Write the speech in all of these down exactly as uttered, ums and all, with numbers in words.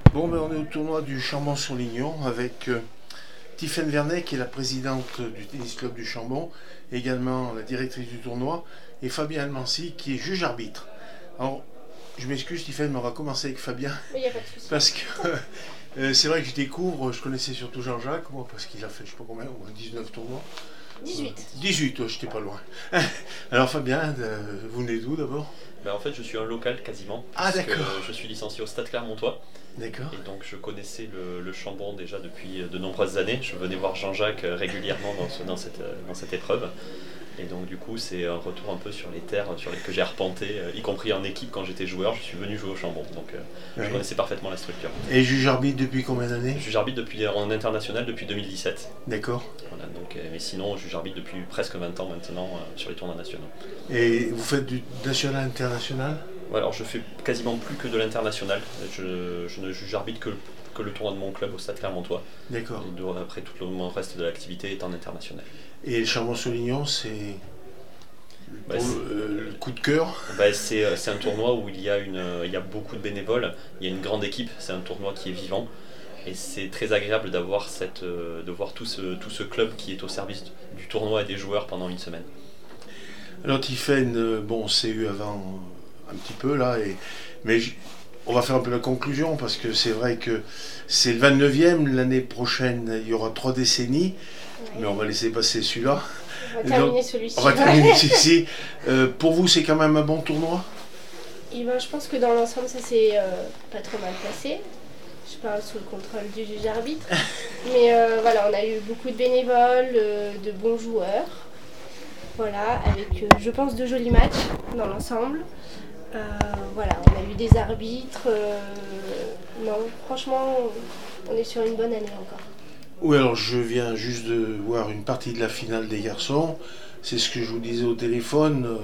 Bon, ben, on est au tournoi du Chambon-sur-Lignon avec euh, Tiffaine Vernet, qui est la présidente du tennis club du Chambon, également la directrice du tournoi, et Fabien Almancy, qui est juge arbitre. Alors, je m'excuse, Tiffaine, mais on va commencer avec Fabien. Il n'y a pas de souci. Parce que euh, c'est vrai que je découvre, je connaissais surtout Jean-Jacques, moi, parce qu'il a fait, je sais pas combien, au moins dix-neuf tournois. dix-huit. dix-huit, oh, j'étais pas loin. Alors, Fabien, euh, vous venez d'où d'abord? Ben, en fait, je suis un local quasiment. Ah, d'accord. Je suis licencié au Stade Clermontois. D'accord. Et donc, je connaissais le, le Chambon déjà depuis de nombreuses années. Je venais voir Jean-Jacques régulièrement dans, ce, dans, cette, dans cette épreuve. Et donc, du coup, c'est un retour un peu sur les terres sur les que j'ai arpenté, y compris en équipe quand j'étais joueur. Je suis venu jouer au Chambon. Donc, oui. Je connaissais parfaitement la structure. Et juge arbitre depuis combien d'années? Juge arbitre depuis, en international depuis deux mille dix-sept. D'accord. Voilà, donc, mais sinon, juge arbitre depuis presque vingt ans maintenant euh, sur les tournois nationaux. Et vous faites du national international? Ouais, alors je fais quasiment plus que de l'international. Je, je ne juge arbitre que, que le tournoi de mon club au Stade Clermontois. D'accord. Et après, tout le reste de l'activité est en international. Et le Chambon-sur-Lignon, c'est bah, euh, le coup de cœur? Bah, c'est, c'est un tournoi où il y, a une, il y a beaucoup de bénévoles, il y a une grande équipe, c'est un tournoi qui est vivant. Et c'est très agréable d'avoir cette, de voir tout ce, tout ce club qui est au service du tournoi et des joueurs pendant une semaine. Alors Tiffaine, bon, on s'est eu avant un petit peu là, et, mais j- on va faire un peu la conclusion parce que c'est vrai que c'est le vingt-neuvième, l'année prochaine il y aura trois décennies, ouais. Mais on va laisser passer celui-là. On va terminer Donc, celui-ci. On va terminer celui-ci. Euh, pour vous, c'est quand même un bon tournoi? Et ben, je pense que dans l'ensemble, ça s'est euh, pas trop mal passé. Je parle sous le contrôle du juge arbitre. Mais euh, voilà, on a eu beaucoup de bénévoles, euh, de bons joueurs. Voilà, avec, euh, je pense, de jolis matchs dans l'ensemble. Euh, voilà, on a eu des arbitres. Euh, non, franchement, on est sur une bonne année encore. Oui, alors je viens juste de voir une partie de la finale des garçons. C'est ce que je vous disais au téléphone. Euh,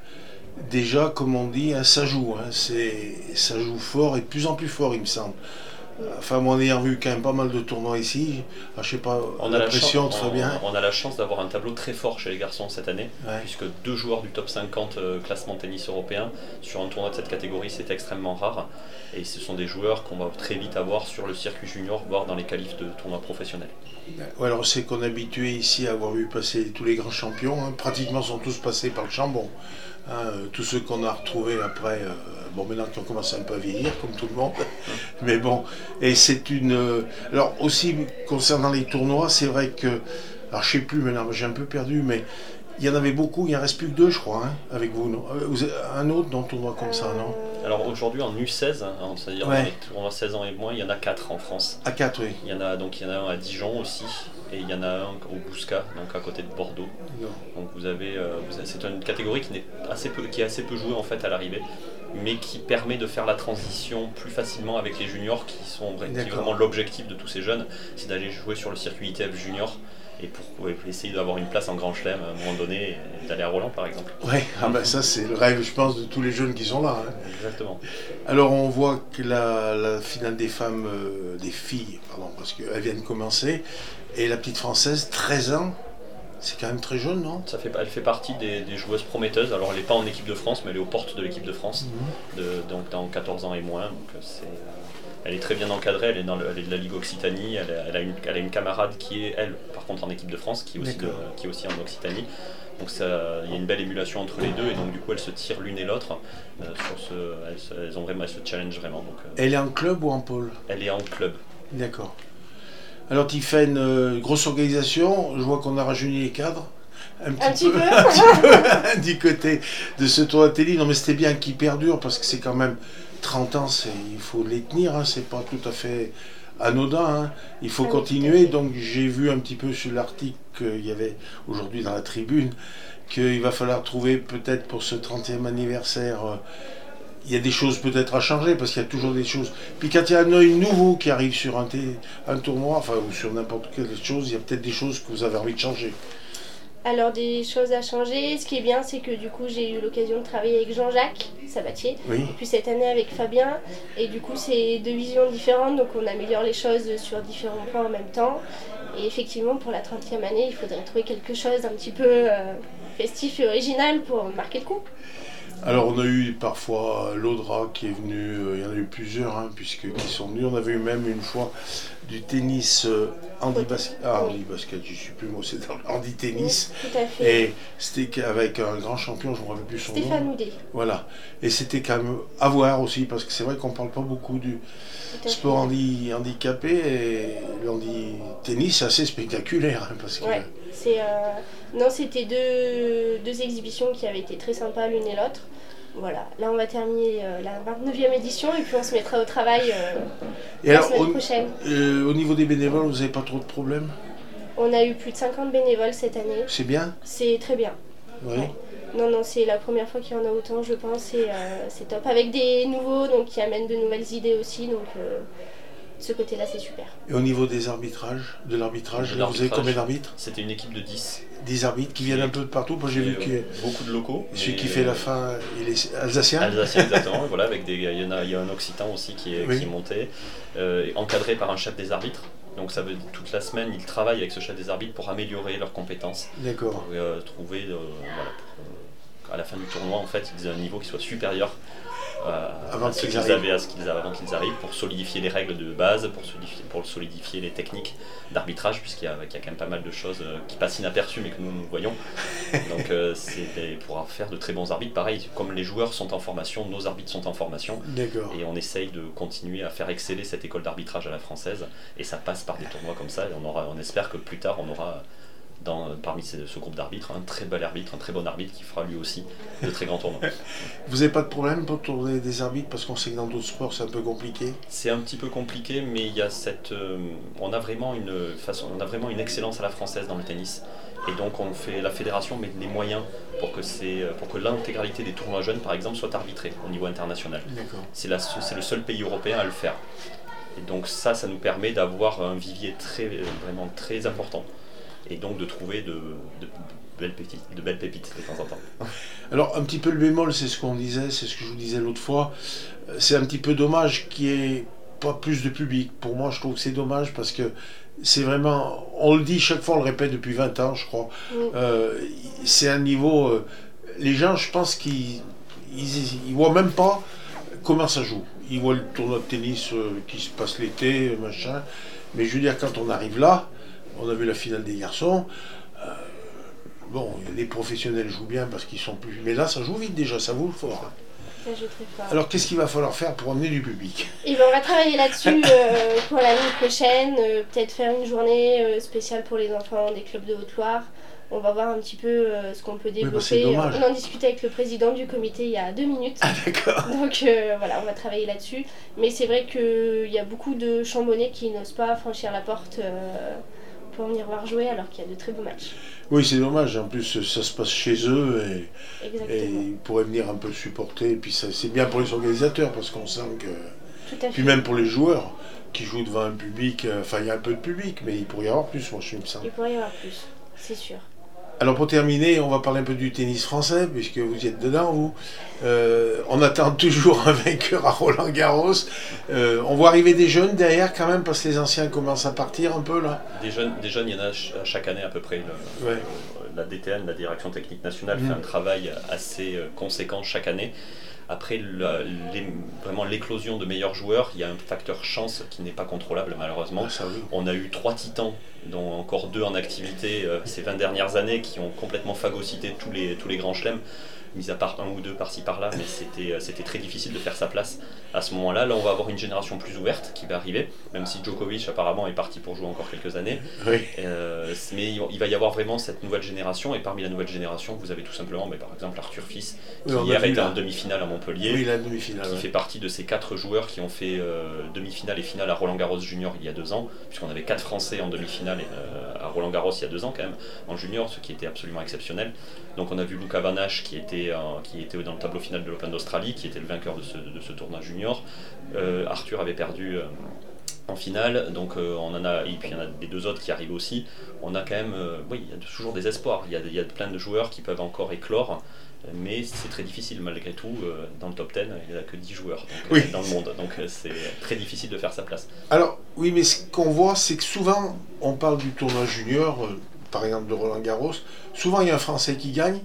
déjà, comme on dit, hein, ça joue. Hein, c'est, ça joue fort et de plus en plus fort, il me semble. Enfin, moi, en ayant vu quand même pas mal de tournois ici, je sais pas, on a l'impression de Fabien. On, on a la chance d'avoir un tableau très fort chez les garçons cette année, ouais. Puisque deux joueurs du top cinquante euh, classement tennis européen sur un tournoi de cette catégorie, c'est extrêmement rare. Et ce sont des joueurs qu'on va très vite avoir sur le circuit junior, voire dans les qualifs de tournois professionnels. Ouais, alors c'est qu'on est habitué ici à avoir vu passer tous les grands champions, hein, pratiquement sont tous passés par le Chambon. Hein, tous ceux qu'on a retrouvés après, euh, bon maintenant qui ont commencé un peu à vieillir comme tout le monde, mais bon, et c'est une... Euh, alors aussi concernant les tournois, c'est vrai que, alors je sais plus maintenant, j'ai un peu perdu, mais il y en avait beaucoup, il en reste plus que deux je crois, hein, avec vous, non? Vous avez un autre dans le tournoi comme ça, non? Alors aujourd'hui en U seize, hein, c'est-à-dire ouais. Dans les tournois seize ans et moins, il y en a quatre en France. À quatre, oui. Il y en a, donc il y en a un à Dijon aussi, et il y en a un au Bouscat, donc à côté de Bordeaux. Non. Donc vous avez, euh, vous avez c'est une catégorie qui, n'est assez peu, qui est assez peu jouée en fait à l'arrivée, mais qui permet de faire la transition plus facilement avec les juniors, qui sont qui est vraiment l'objectif de tous ces jeunes, c'est d'aller jouer sur le circuit I T F junior. Et pour ouais, essayer d'avoir une place en Grand Chelem à un moment donné, et d'aller à Roland par exemple. Oui, ah ben ça c'est le rêve je pense de tous les jeunes qui sont là. Hein. Exactement. Alors on voit que la, la finale des femmes, euh, des filles, pardon, parce qu'elles viennent commencer, et la petite française, treize ans, c'est quand même très jeune, non? Ça fait, elle fait partie des, des joueuses prometteuses, alors elle n'est pas en équipe de France, mais elle est aux portes de l'équipe de France, mm-hmm. de, donc dans quatorze ans et moins, donc c'est... Elle est très bien encadrée, elle est, dans le, elle est de la Ligue Occitanie, elle a, elle, a une, elle a une camarade qui est, elle, par contre en équipe de France, qui est aussi, de, qui est aussi en Occitanie. Donc ça, il y a une belle émulation entre les deux, et donc du coup elles se tirent l'une et l'autre. Euh, sur ce, elles, elles, ont vraiment, elles se challengent vraiment. Donc, euh, elle est en club ou en pôle? Elle est en club. D'accord. Alors Tiffaine, euh, grosse organisation, je vois qu'on a rajeuni les cadres. Un petit, un petit peu, peu. Un petit peu du côté de ce tournoi de télé. Non mais c'était bien qu'il perdure, parce que c'est quand même... trente ans, c'est, il faut les tenir, hein, c'est pas tout à fait anodin, hein, il faut ah, continuer. Donc j'ai vu un petit peu sur l'article qu'il y avait aujourd'hui dans la tribune, qu'il va falloir trouver peut-être pour ce trentième anniversaire, euh, il y a des choses peut-être à changer, parce qu'il y a toujours des choses. Puis quand il y a un œil nouveau qui arrive sur un, t- un tournoi, enfin ou sur n'importe quelle chose, il y a peut-être des choses que vous avez envie de changer. Alors des choses à changer, ce qui est bien c'est que du coup j'ai eu l'occasion de travailler avec Jean-Jacques Sabatier, oui. Et puis cette année avec Fabien, et du coup c'est deux visions différentes, donc on améliore les choses sur différents points en même temps, et effectivement pour la trentième année il faudrait trouver quelque chose d'un petit peu euh, festif et original pour marquer le coup. Alors on a eu parfois l'Audra qui est venu, euh, il y en a eu plusieurs, hein, puisque qui sont venus. On avait eu même une fois du tennis euh, handi basket. Ah, handi basket, je ne sais plus, moi c'est dans le handi tennis. Oui, tout à fait. Et c'était avec un grand champion, je ne me rappelle plus son nom. Stéphane Houdet. Voilà. Et c'était quand même à voir aussi, parce que c'est vrai qu'on ne parle pas beaucoup du sport handi, handicapé, et le handi tennis c'est assez spectaculaire. Hein, parce que... Ouais, c'est, euh... non, c'était deux, deux exhibitions qui avaient été très sympas l'une et l'autre. Voilà, là on va terminer euh, la vingt-neuvième édition et puis on se mettra au travail euh, et la alors, semaine au, prochaine. Euh, au niveau des bénévoles, vous n'avez pas trop de problèmes? On a eu plus de cinquante bénévoles cette année. C'est bien? C'est très bien. Oui. Ouais. Non, non, c'est la première fois qu'il y en a autant, je pense, et euh, c'est top. Avec des nouveaux, donc qui amènent de nouvelles idées aussi, donc euh, de ce côté-là, c'est super. Et au niveau des arbitrages, de l'arbitrage, vous avez combien d'arbitres? C'était une équipe de dix. dix arbitres qui viennent un peu de partout. Moi j'ai vu qu'il y a beaucoup de locaux. Celui qui fait la fin, il est alsacien. Alsacien, exactement. Voilà, avec des, il y en a, il y a un occitan aussi qui est, oui. qui est monté, euh, encadré par un chef des arbitres. Donc ça veut toute la semaine, ils travaillent avec ce chef des arbitres pour améliorer leurs compétences. D'accord. Pour euh, trouver, euh, voilà, pour, euh, à la fin du tournoi, en fait, ils aient un niveau qui soit supérieur euh, avant à ce qu'ils avaient, à ce qu'ils avaient avant qu'ils arrivent, pour solidifier les règles de base, pour solidifier, pour solidifier les techniques d'arbitrage, puisqu'il y a, qu'il y a quand même pas mal de choses euh, qui passent inaperçues mais que nous nous voyons. Donc euh, c'est pour faire de très bons arbitres. Pareil, comme les joueurs sont en formation, nos arbitres sont en formation. D'accord. Et on essaye de continuer à faire exceller cette école d'arbitrage à la française. Et ça passe par des tournois comme ça. Et on, aura, on espère que plus tard, on aura dans, parmi ce, ce groupe d'arbitres un très bel arbitre, un très bon arbitre qui fera lui aussi de très grands tournois. Vous n'avez pas de problème pour tourner des arbitres, parce qu'on sait que dans d'autres sports c'est un peu compliqué? C'est un petit peu compliqué, mais il y a cette, euh, on a vraiment une façon, on a vraiment une excellence à la française dans le tennis. Et donc on fait, la fédération met les moyens pour que, c'est, pour que l'intégralité des tournois jeunes, par exemple, soit arbitrée au niveau international. C'est, la, c'est le seul pays européen à le faire. Et donc ça, ça nous permet d'avoir un vivier très, vraiment très important. Et donc de trouver de, de, de, belles pépites, de belles pépites de temps en temps. Alors un petit peu le bémol, c'est ce qu'on disait, c'est ce que je vous disais l'autre fois, c'est un petit peu dommage qu'il n'y ait pas plus de public. Pour moi, je trouve que c'est dommage parce que c'est vraiment, on le dit chaque fois, on le répète depuis vingt ans, je crois, oui. euh, c'est un niveau, euh, les gens, je pense qu'ils ils, ils voient même pas comment ça joue. Ils voient le tournoi de tennis euh, qui se passe l'été, machin, mais je veux dire, quand on arrive là, on a vu la finale des garçons, euh, bon, les professionnels jouent bien parce qu'ils sont plus... Mais là, ça joue vite déjà, ça joue fort. Hein. Ça joue très fort. Alors, qu'est-ce qu'il va falloir faire pour amener du public? Et ben, on va travailler là-dessus euh, pour l'année prochaine, euh, peut-être faire une journée euh, spéciale pour les enfants des clubs de Haute-Loire. On va voir un petit peu euh, ce qu'on peut développer. Oui, bah, on en discutait avec le président du comité il y a deux minutes. Ah, d'accord. Donc euh, voilà, on va travailler là-dessus. Mais c'est vrai qu'il y a beaucoup de Chambonnais qui n'osent pas franchir la porte euh, pour venir voir jouer alors qu'il y a de très beaux matchs. Oui, c'est dommage. En plus, ça se passe chez eux et, Exactement. et ils pourraient venir un peu supporter. Et puis ça, c'est bien pour les organisateurs parce qu'on sent que... Tout à fait. Puis même pour les joueurs qui jouent devant un public, enfin euh, il y a un peu de public, mais il pourrait y avoir plus, moi je me sens. Il pourrait y avoir plus, c'est sûr. Alors pour terminer, on va parler un peu du tennis français, puisque vous y êtes dedans, vous. Euh, on attend toujours un vainqueur à Roland-Garros. Euh, on voit arriver des jeunes derrière quand même, parce que les anciens commencent à partir un peu là. Des jeunes, des jeunes il y en a chaque année à peu près. Le, ouais. La D T N, la Direction Technique Nationale, mmh. fait un travail assez conséquent chaque année. Après, le, les, vraiment l'éclosion de meilleurs joueurs, il y a un facteur chance qui n'est pas contrôlable malheureusement. Ah, ça, oui. On a eu trois titans, dont encore deux en activité euh, ces vingt dernières années, qui ont complètement phagocyté tous les, tous les grands chelems, mis à part un ou deux par-ci par-là, mais c'était, euh, c'était très difficile de faire sa place à ce moment-là. Là, on va avoir une génération plus ouverte qui va arriver, même si Djokovic apparemment est parti pour jouer encore quelques années. Oui. Euh, mais il va y avoir vraiment cette nouvelle génération, et parmi la nouvelle génération, vous avez tout simplement, mais par exemple, Arthur Fils, qui oui, hier était en demi-finale à Montpellier, oui, la demi-finale, qui ouais. fait partie de ces quatre joueurs qui ont fait euh, demi-finale et finale à Roland-Garros Junior il y a deux ans, puisqu'on avait quatre Français en demi-finale euh, à Roland-Garros il y a deux ans quand même, en junior, ce qui était absolument exceptionnel. Donc on a vu Luca Van Hache qui était, euh, qui était dans le tableau final de l'Open d'Australie, qui était le vainqueur de ce, de ce tournoi junior. Euh, Arthur avait perdu euh, en finale, donc euh, on en a, et puis il y en a les deux autres qui arrivent aussi. On a quand même, euh, oui, il y a toujours des espoirs, il y a, il y a plein de joueurs qui peuvent encore éclore, mais c'est très difficile malgré tout. Euh, dans le top dix, il n'y a que dix joueurs donc, oui. euh, dans le monde, donc euh, c'est très difficile de faire sa place. Alors oui, mais ce qu'on voit, c'est que souvent on parle du tournoi junior, euh, par exemple de Roland-Garros, souvent il y a un Français qui gagne,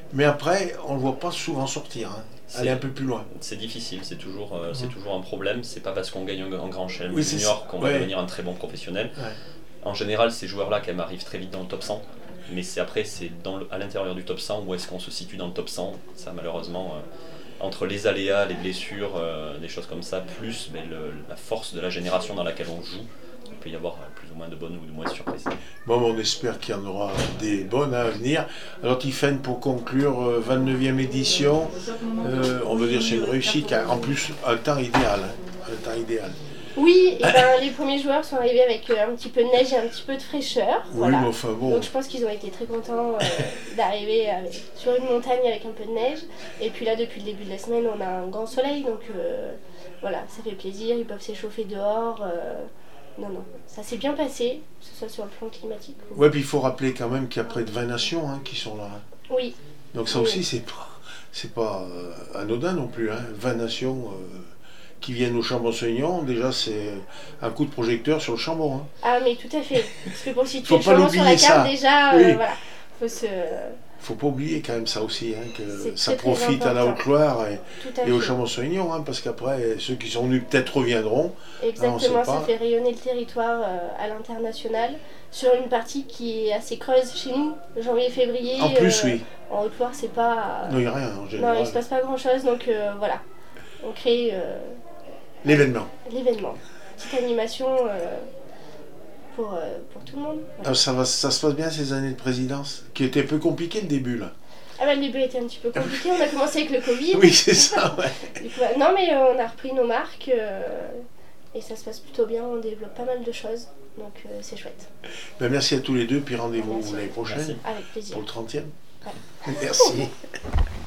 Mais après, on ne le voit pas souvent sortir, hein. Aller un peu plus loin. C'est difficile, c'est toujours, euh, Mmh. c'est toujours un problème. C'est pas parce qu'on gagne un, un grand chelem Oui, junior qu'on ouais. va devenir un très bon professionnel. Ouais. En général, ces joueurs-là, quand même, arrivent très vite dans le top cent. Mais c'est après, c'est dans le, à l'intérieur du top cent, où est-ce qu'on se situe dans le top cent. Ça, malheureusement, euh, entre les aléas, les blessures, euh, des choses comme ça, plus mais le, la force de la génération dans laquelle on joue, il peut y avoir plus ou moins de bonnes ou de mauvaises surprises. Bon, on espère qu'il y en aura des bonnes à venir. Alors Tiffaine, pour conclure, euh, vingt-neuvième édition, euh, on veut dire c'est une réussite, car en plus un temps idéal, hein, un temps idéal. Oui, et ben, les premiers joueurs sont arrivés avec euh, un petit peu de neige et un petit peu de fraîcheur. Oui, Voilà. mais enfin bon. Donc je pense qu'ils ont été très contents euh, d'arriver avec- sur une montagne avec un peu de neige. Et puis là, depuis le début de la semaine, on a un grand soleil, donc euh, voilà, ça fait plaisir, ils peuvent s'échauffer dehors. euh, Non, non, ça s'est bien passé, que ce soit sur le plan climatique. ou- Ouais, puis il faut rappeler quand même qu'il y a près de vingt nations hein, qui sont là. Oui, Donc ça Oui. aussi, c'est pas, c'est pas euh, anodin non plus. Hein. vingt nations euh, qui viennent au Chambon-Saugnon, déjà c'est un coup de projecteur sur le Chambon. Hein. ah mais tout à fait. Parce que pour situer Faut le pas Chambon sur la l'oublier, carte, ça. déjà, Oui. euh, voilà, faut se... Faut pas oublier quand même ça aussi, hein, que C'est ça très, très profite à la important. Haute-Loire et, Tout à et au fait. Chambon-Saugnon, hein, parce qu'après, ceux qui sont venus peut-être reviendront. Exactement, Ah, on sait ça pas. fait rayonner le territoire euh, à l'international sur une partie qui est assez creuse chez nous, janvier-février. En plus, oui. En Haute-Loire, c'est pas... Non, il n'y a rien en non, général. il se passe pas grand-chose, donc euh, voilà. On crée euh, L'événement. l'événement. Petite animation euh, pour, euh, pour tout le monde. Voilà. Ah, ça, va, ça se passe bien ces années de présidence, qui était un peu compliqué le début là. Ah bah le début était un petit peu compliqué, on a commencé avec le Covid. Oui, c'est ça, ouais. Du coup, bah, non mais euh, on a repris nos marques euh, et ça se passe plutôt bien, on développe pas mal de choses, donc euh, c'est chouette. Ben, merci à tous les deux, puis rendez-vous Merci. l'année prochaine Merci. Avec plaisir. pour le trentième. Ouais. Merci.